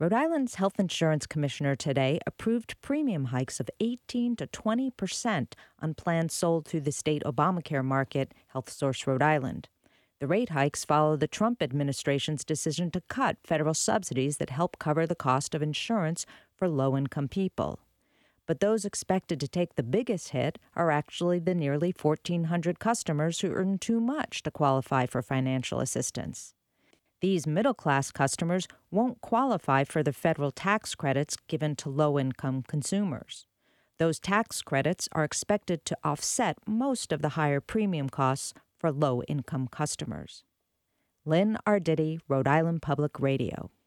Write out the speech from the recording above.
Rhode Island's health insurance commissioner today approved premium hikes of 18 to 20% on plans sold through the state Obamacare market, HealthSource Rhode Island. The rate hikes follow the Trump administration's decision to cut federal subsidies that help cover the cost of insurance for low-income people. But those expected to take the biggest hit are actually the nearly 1,400 customers who earn too much to qualify for financial assistance. These middle-class customers won't qualify for the federal tax credits given to low-income consumers. Those tax credits are expected to offset most of the higher premium costs for low-income customers. Lynn Arditi, Rhode Island Public Radio.